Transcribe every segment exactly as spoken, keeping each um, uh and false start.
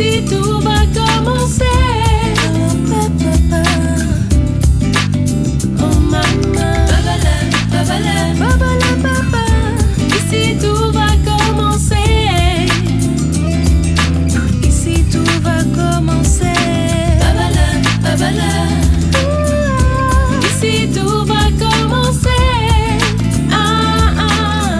Ici tout va commencer. Oh maman, babala, babala, babala, baba. Ici tout va commencer. Ici tout va commencer. Babala, babala. Ici tout va commencer. Ah ah.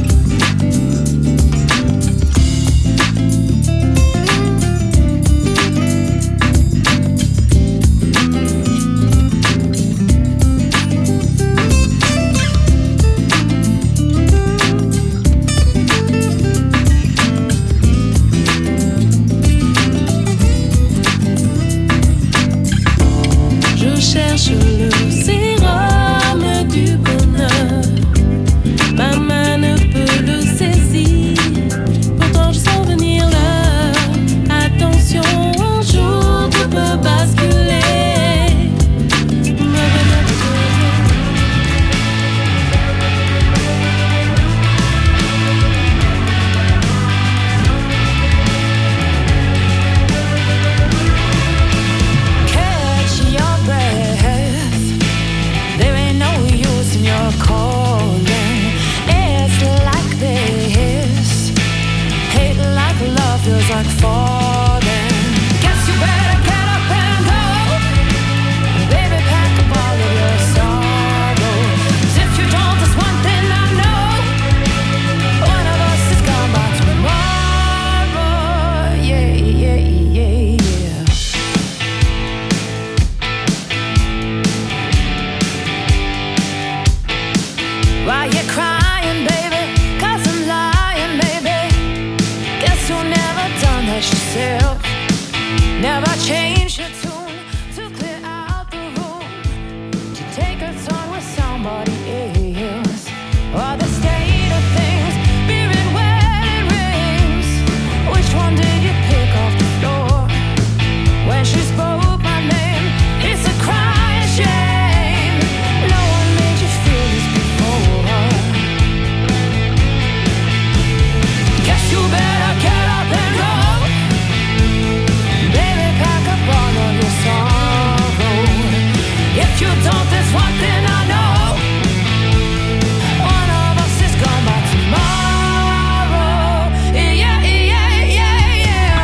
Je cherche le sérum du bonheur. Ma main ne peut le saisir. Pourtant je sens venir l'heure. Attention, un jour tout peut basculer. Catch your breath. There ain't no use in your calling. It's like this. Hate like love feels like falling. Guess you better get up and go. Baby, pack up all of your sorrows. If you don't, there's one thing I know. One of us is gone by tomorrow. Yeah, yeah, yeah, yeah. Why you crying, baby? 'Cause I'm lying, baby. Guess you never done that yourself. Never changed your tune to clear out the room, to take a turn with somebody else. Or the state of things, beer and wedding rings. Which one did you pick off the floor? When she spoke my name, it's a crying shame. No one made you feel this before. Guess you better get up and go. Baby, pack up all of your sorrow. If you don't, there's one thing I know. One of us is gone by tomorrow. Yeah, yeah, yeah, yeah.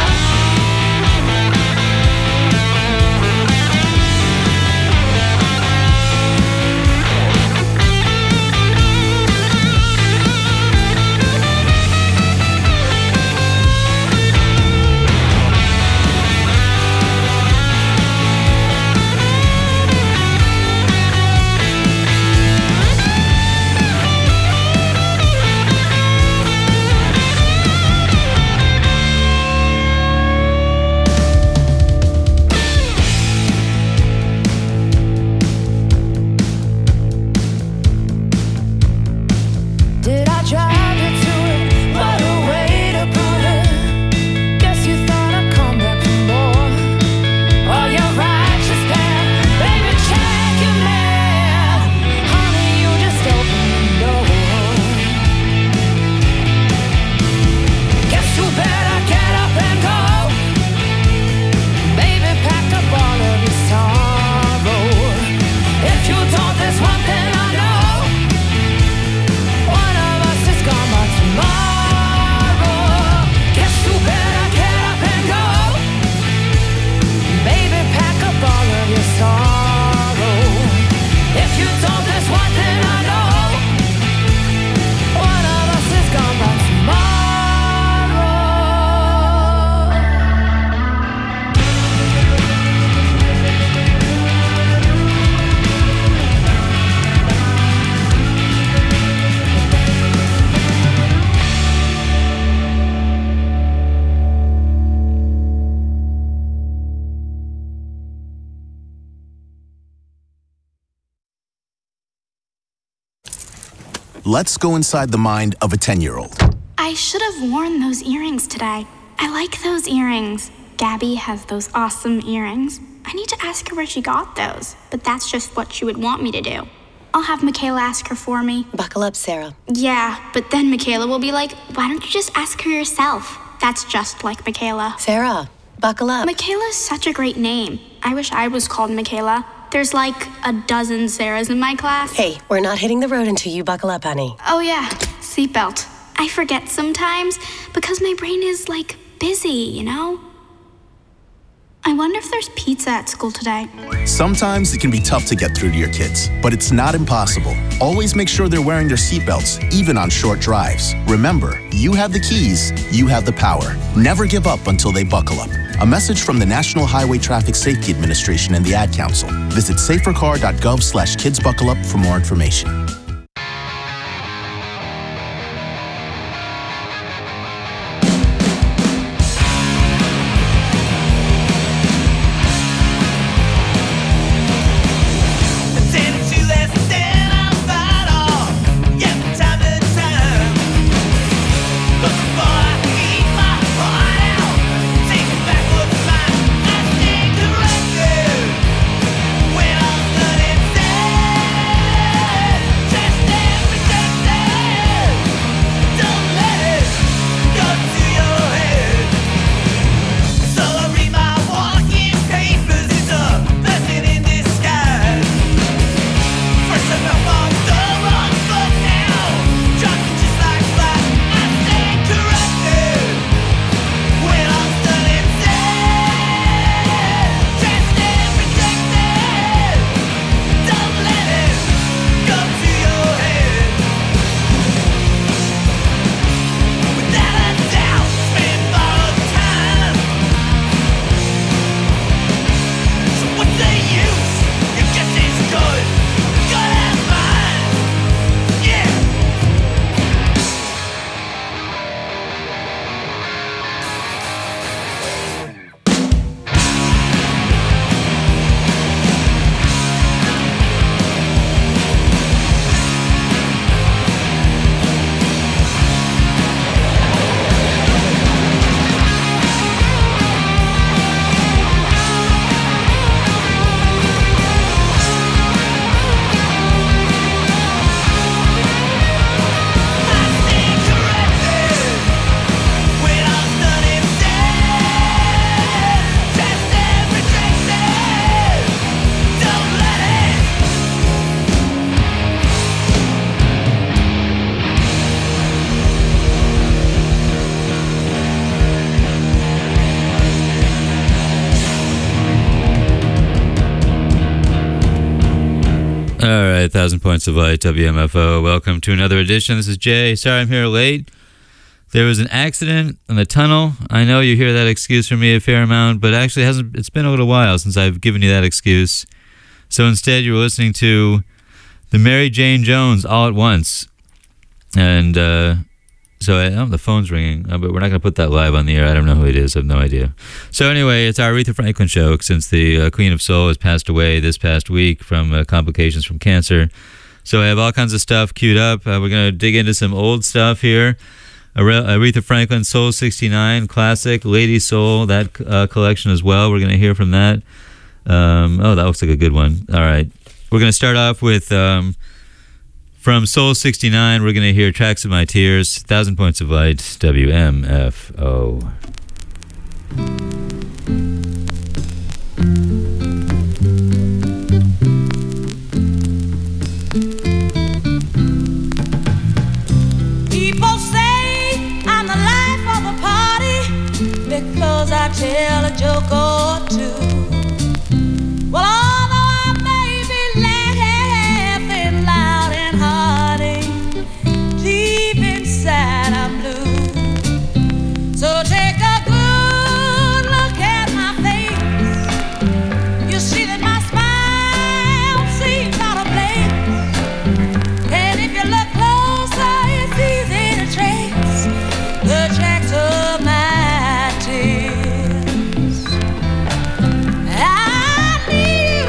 Did I drive you to it? What a way to prove it. Guess you thought I'd come back for more. Oh, you're righteous path. Baby, check your math. Honey, you just opened the door. Guess you better get up and go. Baby, pack up all of your sorrow. If you don't, there's one thing I know. One of us is gone by tomorrow. Guess you better get up and go. Baby, pack up all of your sorrow. If you don't, there's one thing I know. One of us is gone by tomorrow. Let's go inside the mind of a ten-year-old. I should have worn those earrings today. I like those earrings. Gabby has those awesome earrings. I need to ask her where she got those, but that's just what she would want me to do. I'll have Michaela ask her for me. Buckle up, Sarah. Yeah, but then Michaela will be like, why don't you just ask her yourself? That's just like Michaela. Sarah, Buckle up. Michaela's such a great name. I wish I was called Michaela. There's like a dozen Sarahs in my class. Hey, we're not hitting the road until you buckle up, honey. Oh yeah, seatbelt. I forget sometimes because my brain is like busy, you know? I wonder if there's pizza at school today. Sometimes it can be tough to get through to your kids, but it's not impossible. Always make sure they're wearing their seatbelts, even on short drives. Remember, you have the keys, you have the power. Never give up until they buckle up. A message from the National Highway Traffic Safety Administration and the Ad Council. Visit safercar.gov slash kidsbuckleup for more information. All right, Thousand Points of Light, W M F O. Welcome to another edition. This is Jay. Sorry I'm here late. There was an accident in the tunnel. I know you hear that excuse from me a fair amount, but actually it hasn't. It's been a little while since I've given you that excuse. So instead, you were listening to the Mary Jane Jones all at once. And uh, so I, oh, the phone's ringing, uh, but we're not going to put that live on the air. I don't know who it is. I have no idea. So anyway, it's our Aretha Franklin show since the uh, Queen of Soul has passed away this past week from uh, complications from cancer. So I have all kinds of stuff queued up. Uh, we're going to dig into some old stuff here. Aretha Franklin Soul sixty-nine classic, Lady Soul, that uh, collection as well. We're going to hear from that. Um, oh, that looks like a good one. All right. We're going to start off with, um, from Soul sixty-nine, we're going to hear Tracks of My Tears, Thousand Points of Light, W M F O. People say I'm the life of the party because I tell a joke or two. Well, although I may be laughing loud and hearty, deep inside I'm blue. So take a good look at my face. You see that my smile seems out of place. And if you look closer, it's easy to trace the tracks of my tears. I need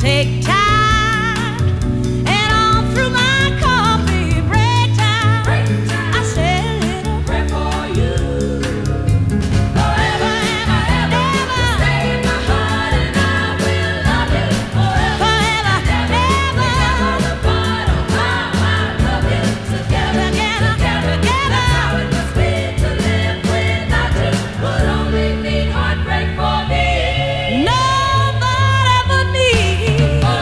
take time, and all through my coffee break time, break time. I say a little prayer for you. Forever and ever, ever. Stay in my heart and I will love you forever. Forever and ever. Never apart, oh how I love you. Together, together, together, together. That's how it must be to live without you. Would only mean heartbreak for me. Nobody but me.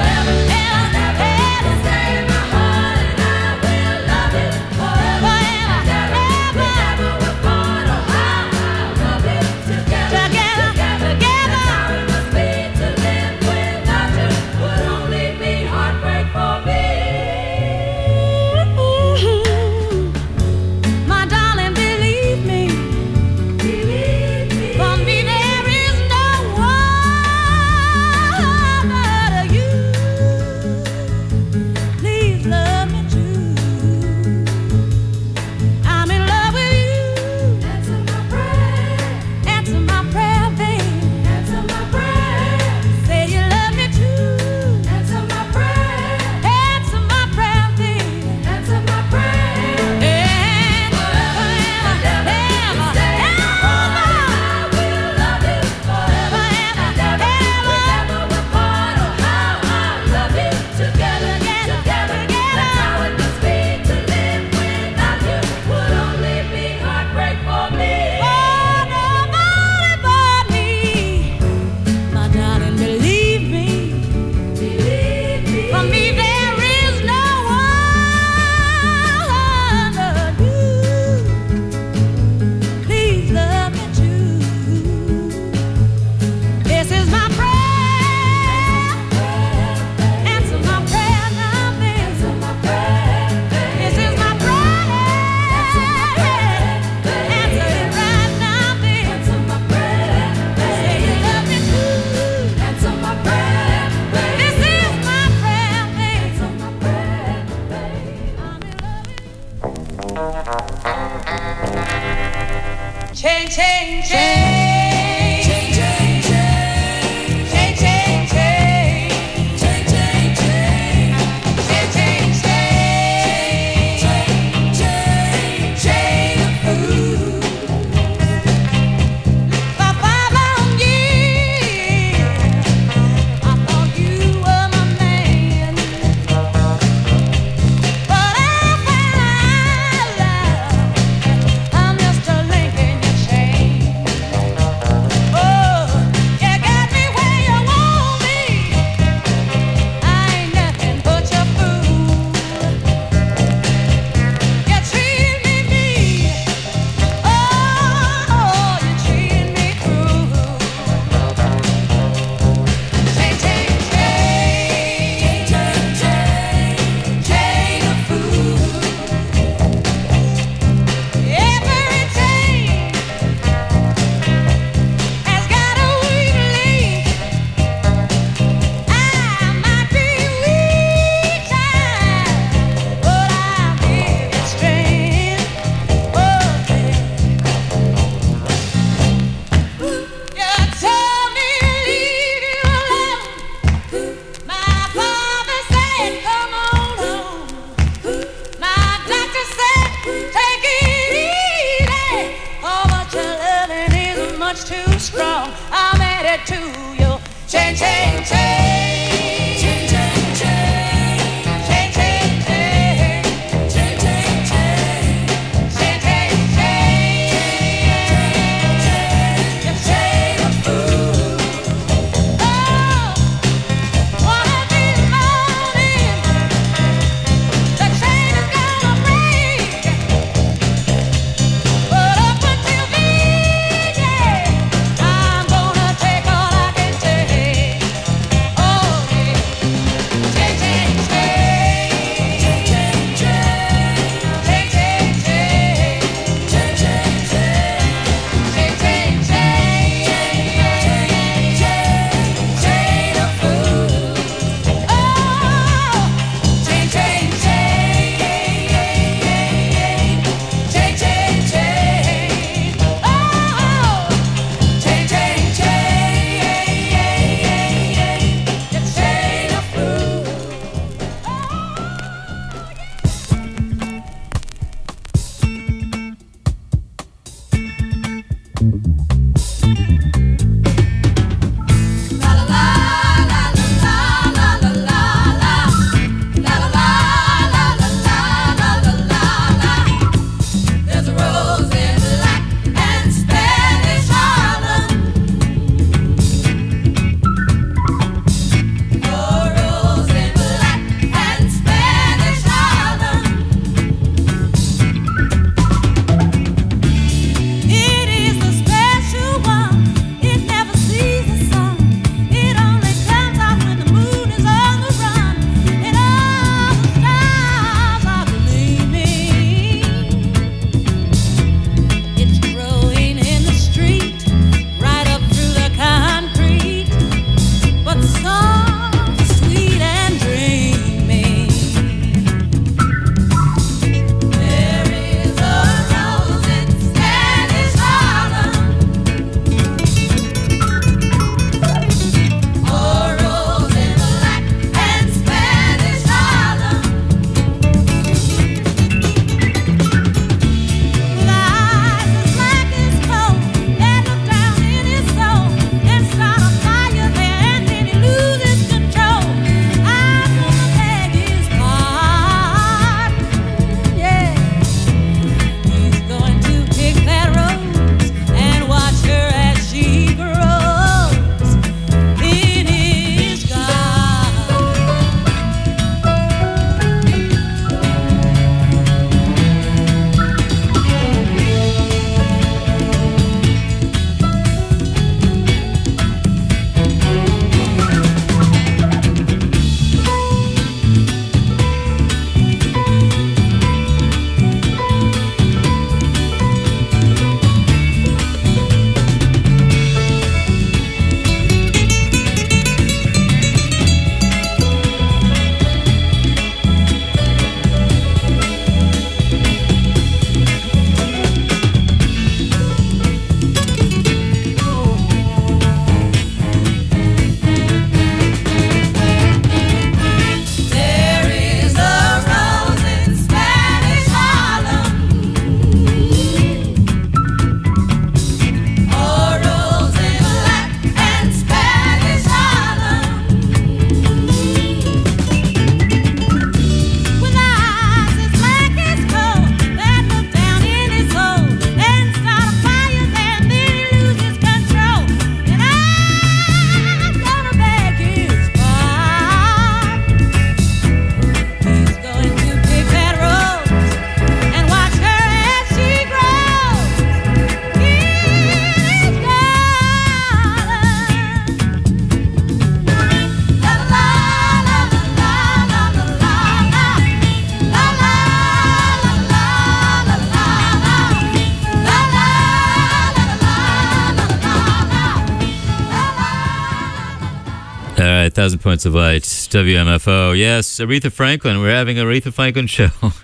right, Thousand Points of Light, W M F O. Yes, Aretha Franklin. We're having an Aretha Franklin show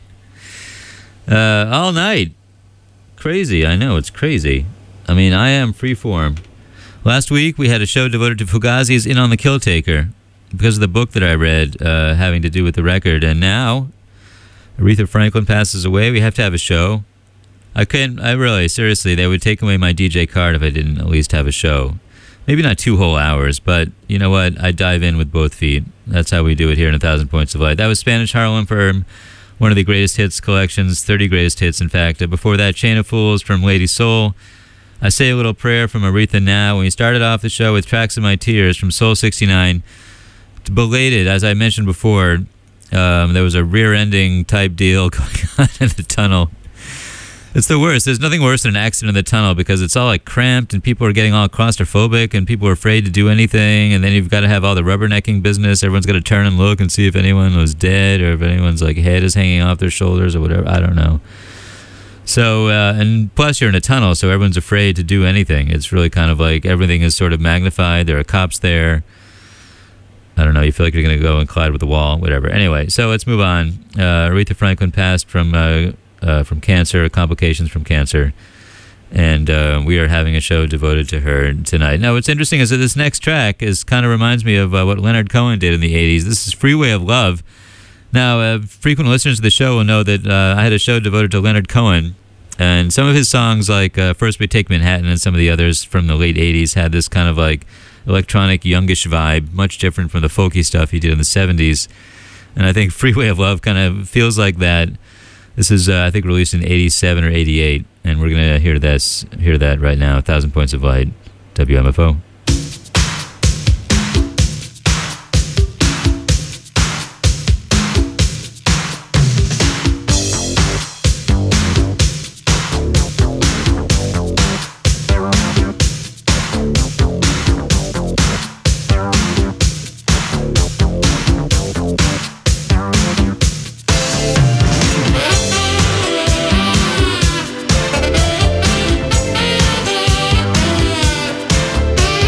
uh, all night. Crazy, I know, it's crazy. I mean, I am freeform. Last week, we had a show devoted to Fugazi's In on the Kill Taker because of the book that I read uh, having to do with the record. And now, Aretha Franklin passes away. We have to have a show. I couldn't, I really, seriously, they would take away my D J card if I didn't at least have a show. Maybe not two whole hours, but you know what? I dive in with both feet. That's how we do it here in A Thousand Points of Light. That was Spanish Harlem for one of the greatest hits collections, thirty greatest hits, in fact. Before that, Chain of Fools from Lady Soul. I Say a Little Prayer from Aretha Now. We started off the show with Tracks of My Tears from Soul sixty-nine. Belated, as I mentioned before, um, there was a rear-ending type deal going on in the tunnel. It's the worst. There's nothing worse than an accident in the tunnel because it's all like cramped and people are getting all claustrophobic and people are afraid to do anything. And then you've got to have all the rubbernecking business. Everyone's got to turn and look and see if anyone was dead or if anyone's like head is hanging off their shoulders or whatever. I don't know. So, uh, and plus you're in a tunnel, so everyone's afraid to do anything. It's really kind of like everything is sort of magnified. There are cops there. I don't know. You feel like you're going to go and collide with the wall, whatever. Anyway, so let's move on. Uh, Aretha Franklin passed from... Uh, Uh, from cancer, complications from cancer, and uh, we are having a show devoted to her tonight. Now, what's interesting is that this next track is kind of reminds me of uh, what Leonard Cohen did in the eighties. This is Freeway of Love. Now, uh, frequent listeners to the show will know that uh, I had a show devoted to Leonard Cohen, and some of his songs, like uh, First We Take Manhattan and some of the others from the late eighties, had this kind of like electronic, youngish vibe, much different from the folky stuff he did in the seventies. And I think Freeway of Love kind of feels like that. This is, uh, I think, released in eighty-seven or eighty-eight, and we're going to hear this, hear that right now. A Thousand Points of Light, W M F O. Thank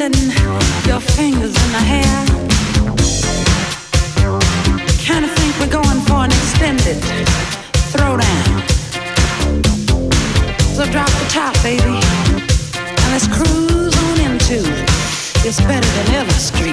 letting your fingers in the hair. Kinda think we're going for an extended throwdown. So drop the top, baby, and let's cruise on into It's Better Than Ever Street.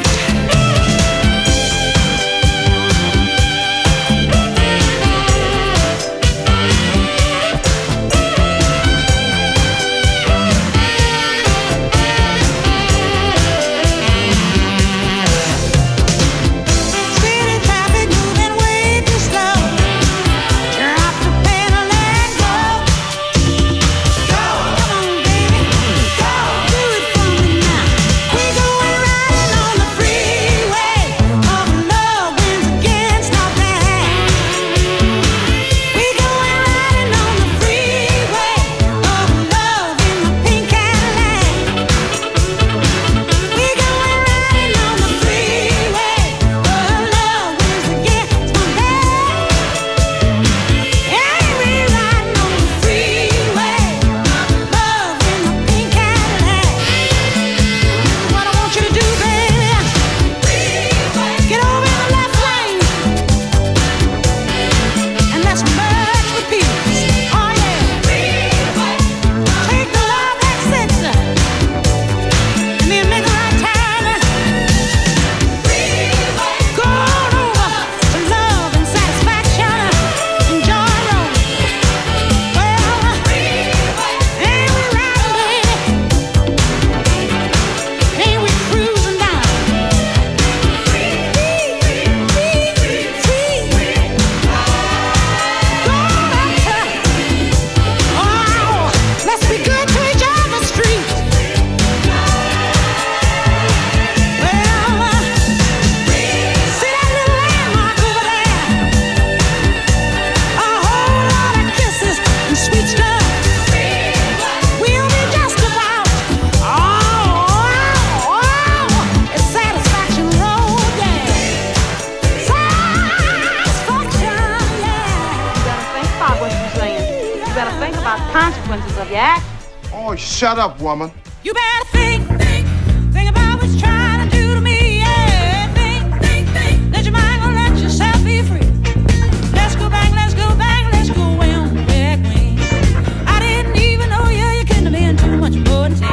Shut up, woman. You better think, think, think about what you're trying to do to me. Yeah, think, think, think. Let your mind go, let yourself be free. Let's go back, let's go back, let's go way on the back wing. I didn't even know you, you couldn't have been too much more than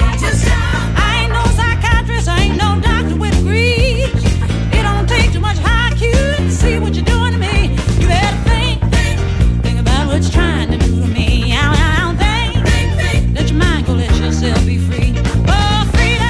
I ain't no psychiatrist, I ain't no doctor with degrees. It don't take too much I Q to see what you're doing to me. You better think, think, think about what you're trying to do to me. I don't think, think, think. Let your mind go, let yourself be free. Oh, freedom.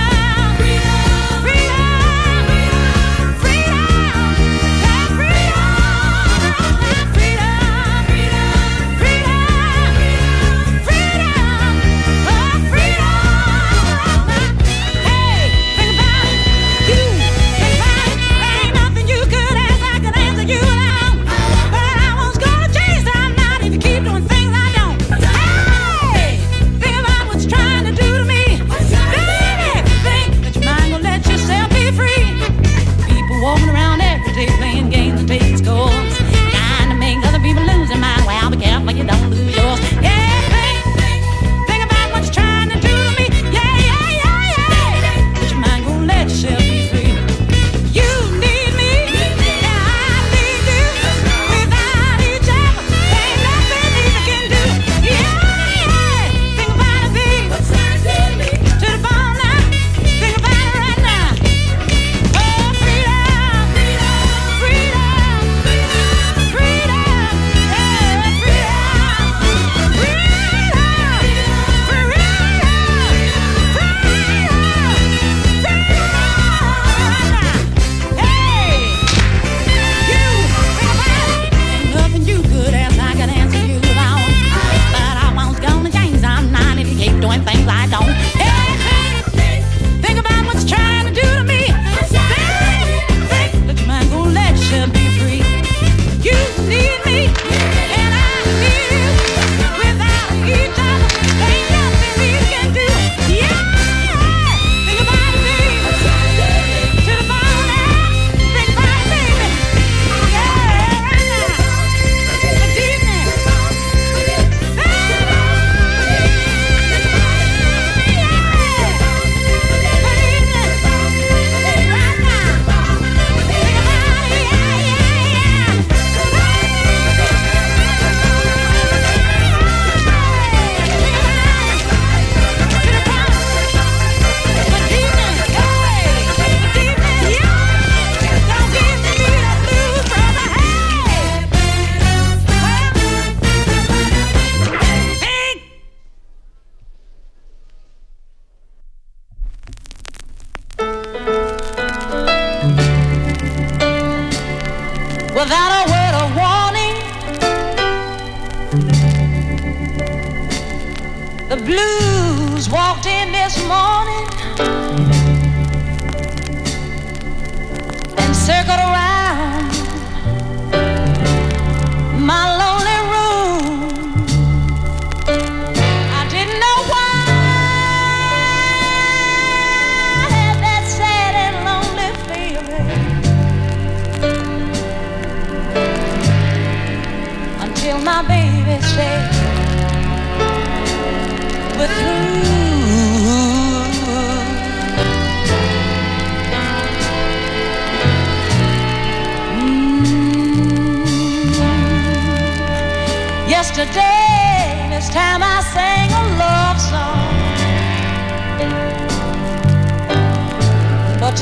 but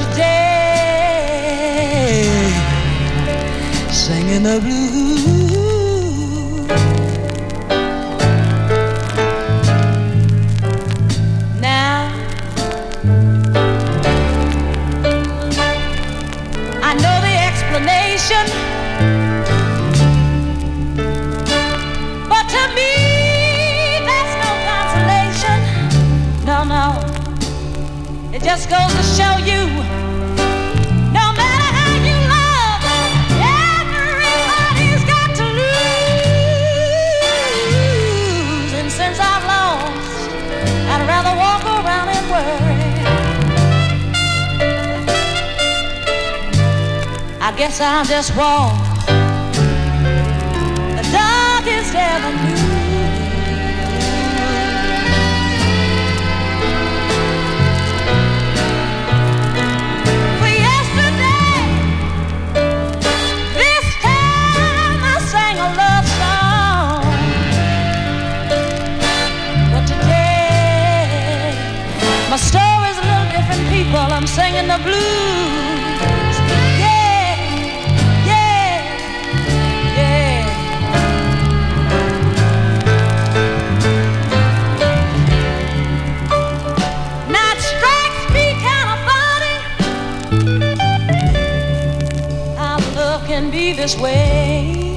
today singing the blues. Now I know the explanation, but to me that's no consolation. No, no, it just goes to show you, no matter how you love, everybody's got to lose. And since I've lost, I'd rather walk around and worry. I guess I'll just walk the darkest avenue. For yesterday, this time I sang a love song, but today my story's a little different, people. I'm singing the blues. Yeah, yeah, yeah. Now it strikes me kind of funny how love can be this way.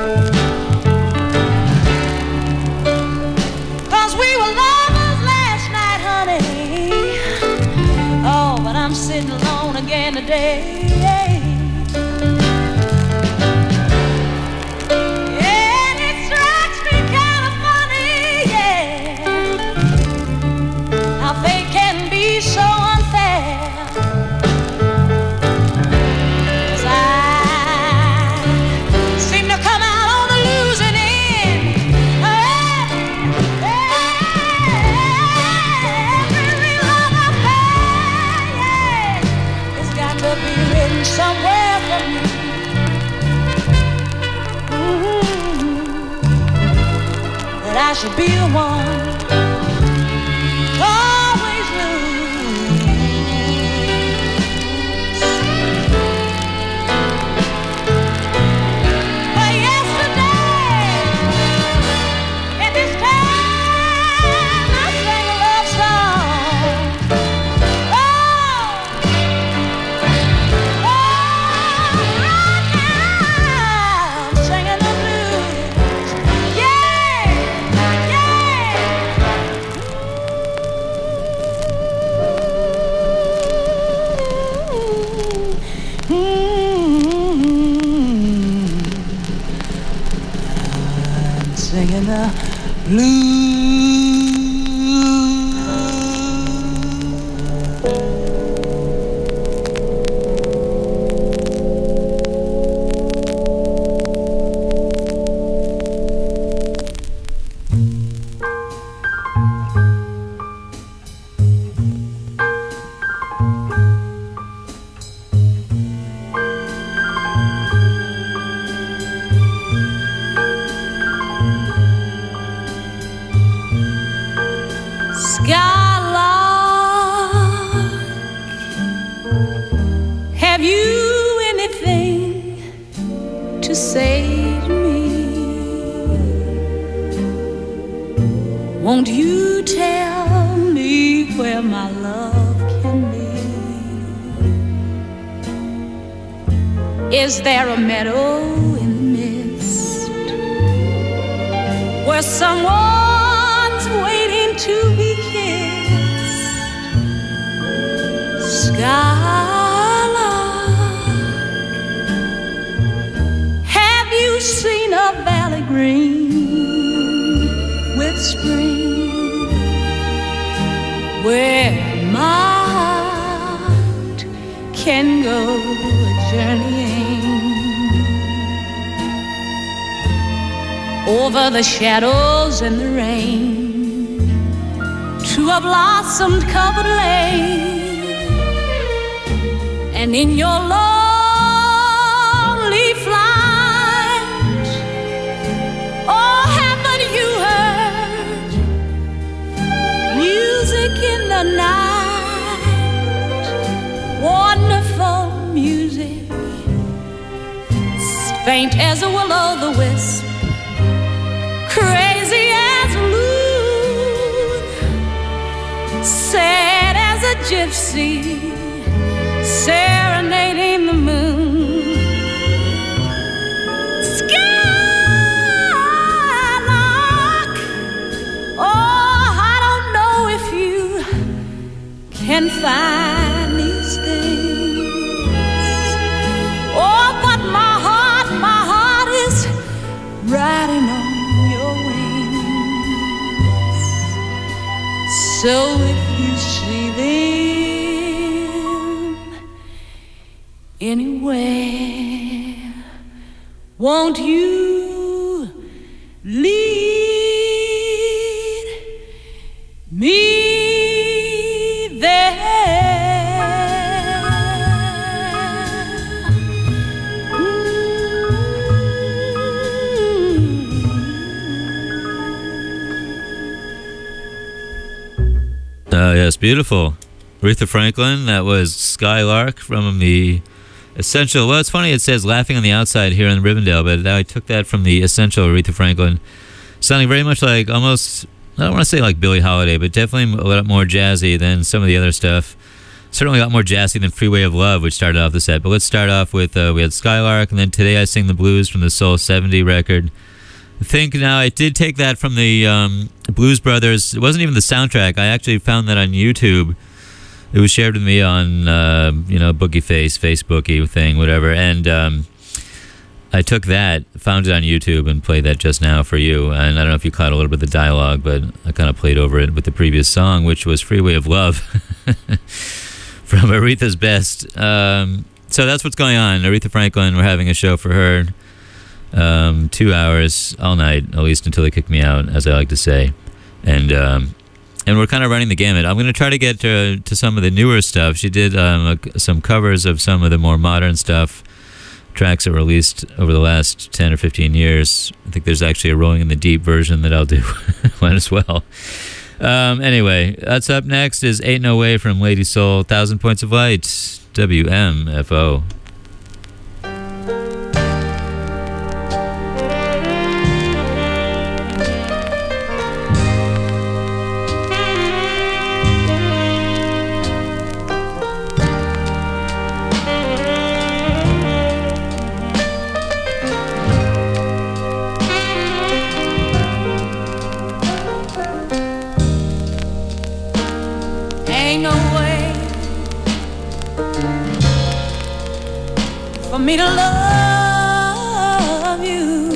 'Cause we were lovers last night, honey. Oh, but I'm sitting alone again today. And it strikes me kind of funny, yeah, how fate can be so unfair. 'Cause I seem to come out on the losing end. Hey, every love affair, yeah, it's got to be written somewhere for me. Mhm. That I should be the one always lose. But yesterday, at this time, I sang a love song. Oh, oh, I'm singing the blues. Yeah, yeah. I'm singing the blues. Skylark, have you anything to say to me? Won't you tell me where my love can be? Is there a meadow in the mist where someone's waiting to be kissed? Skylark, have you seen a valley green with spring, where my heart can go journeying over the shadows and the rain to a blossom-covered lane? And in your lonely flight, oh, haven't you heard music in the night? Oh, faint as a will-o'-the-wisp, crazy as a loon, sad as a gypsy, serenading the moon. Skylark, oh, I don't know if you can find these things. Oh, but my heart, my heart is riding on your wings. So if you see them anywhere, won't you lead me there? Uh, yes, beautiful. Aretha Franklin, that was Skylark from the Essential. Well, it's funny, it says Laughing on the Outside here in Rivendell, but I took that from the Essential Aretha Franklin, sounding very much like almost, I don't want to say like Billie Holiday, but definitely a lot more jazzy than some of the other stuff. Certainly a lot more jazzy than Freeway of Love, which started off the set. But let's start off with, uh, we had Skylark, and then Today I Sing the Blues from the Soul seventy record. I think now I did take that from the um, Blues Brothers. It wasn't even the soundtrack. I actually found that on YouTube. It was shared with me on, uh, you know, Boogie Face, Facebooky thing, whatever. And um, I took that, found it on YouTube, and played that just now for you. And I don't know if you caught a little bit of the dialogue, but I kind of played over it with the previous song, which was Freeway of Love from Aretha's Best. Um, so that's what's going on. Aretha Franklin, we're having a show for her. Um, two hours all night, at least until they kick me out, as I like to say. And um, and we're kind of running the gamut. I'm going to try to get to, to some of the newer stuff. She did um, a, some covers of some of the more modern stuff, tracks that were released over the last ten or fifteen years. I think there's actually a Rolling in the Deep version that I'll do. Might as well. Um, anyway, that's up next is Ain't No Way from Lady Soul, Thousand Points of Light, W M F O. Ain't no way for me to love you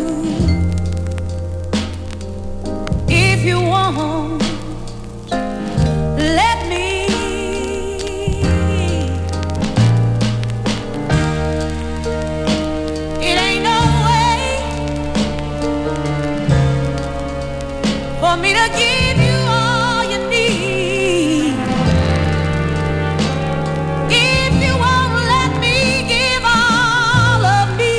if you won't let me. It ain't no way for me to give you all you need if you won't let me give all of me.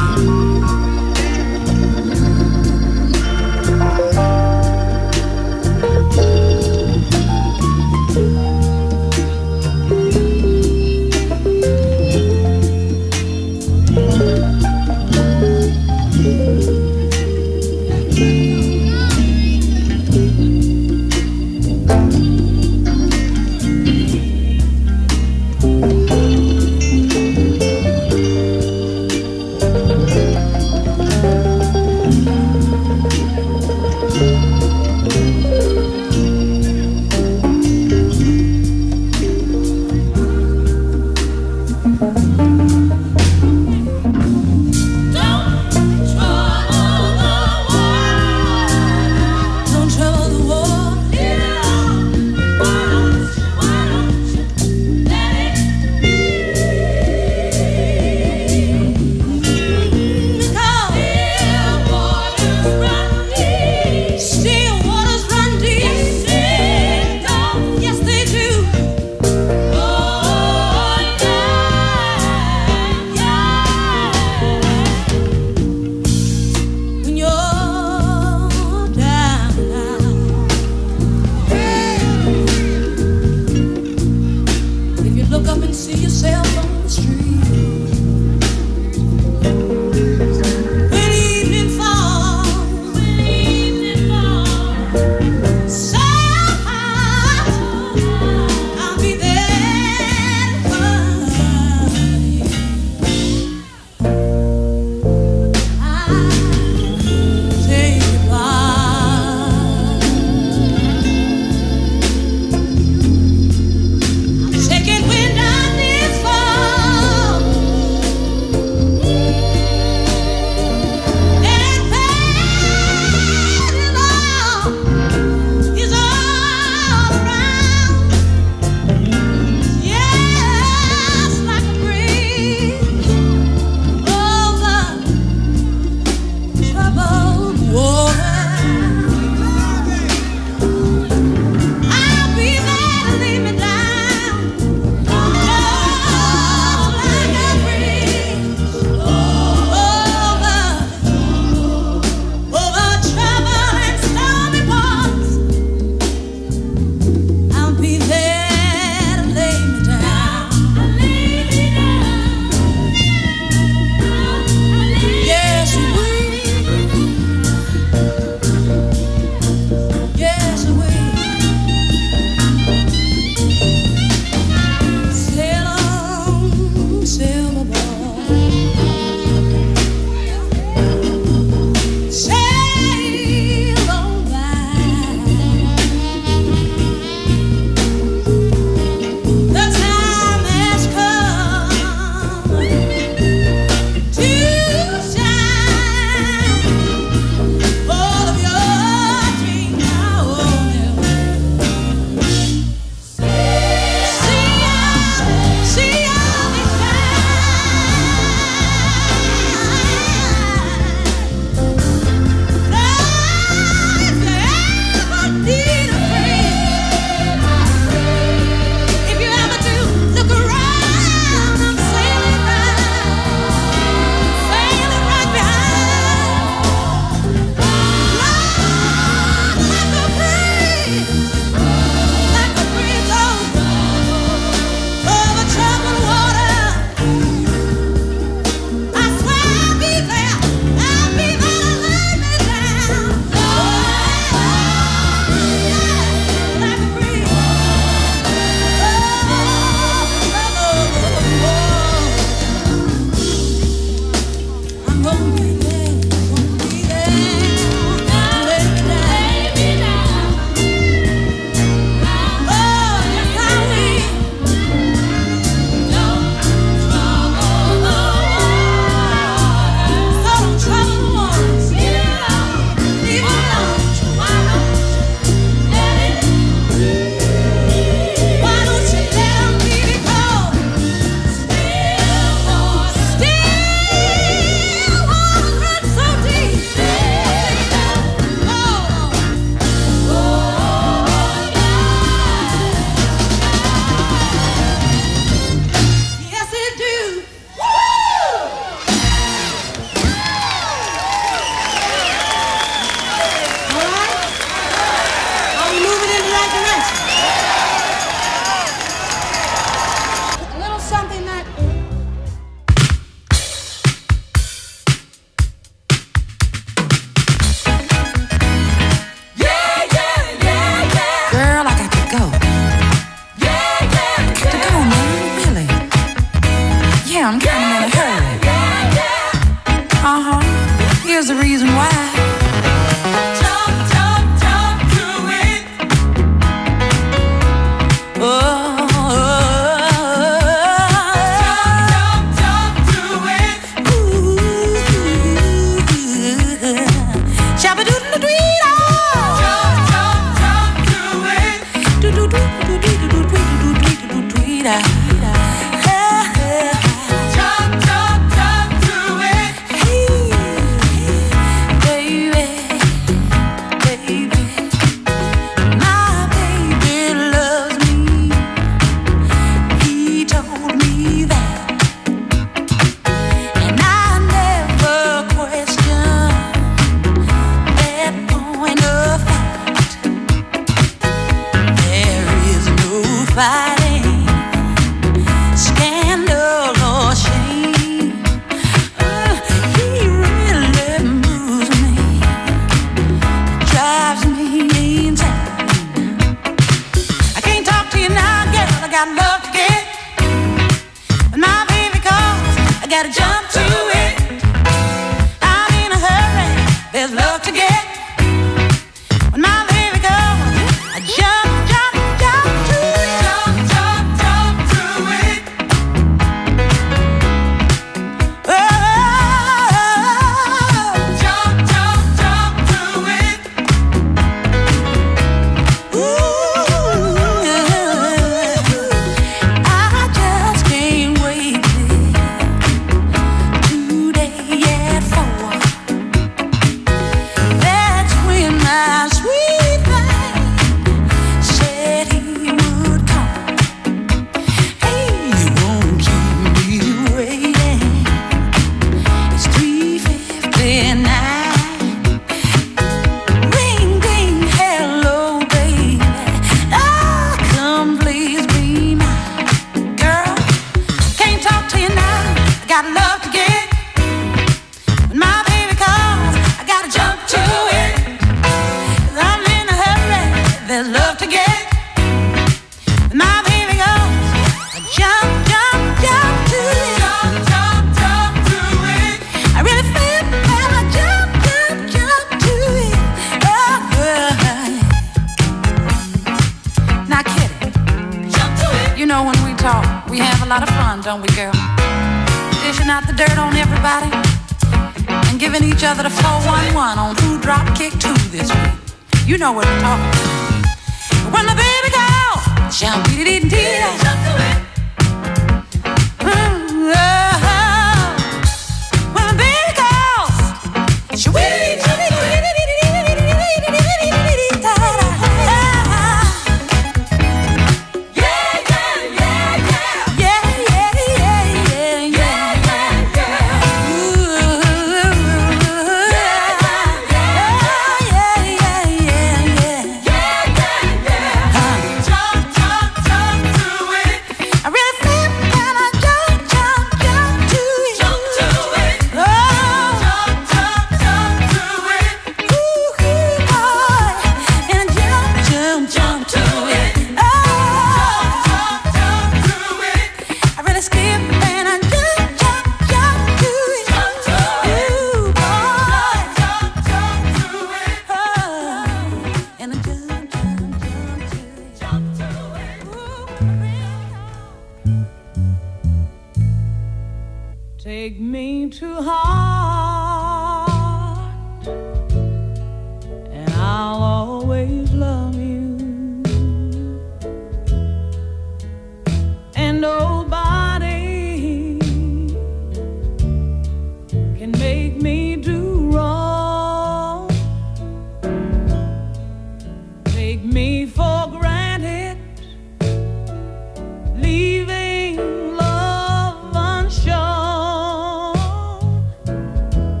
Leaving love unshown.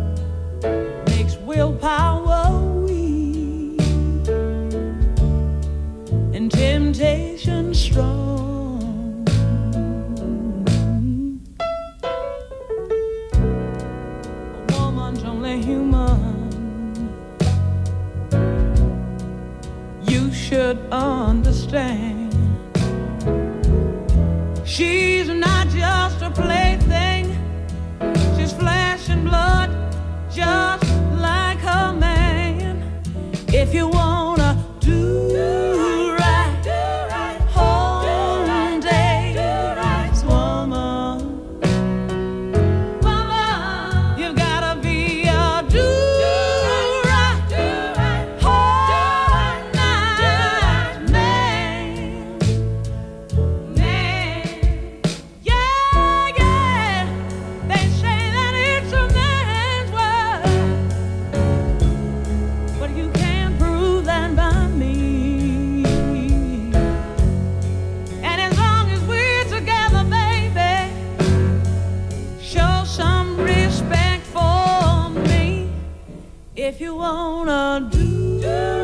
you wanna do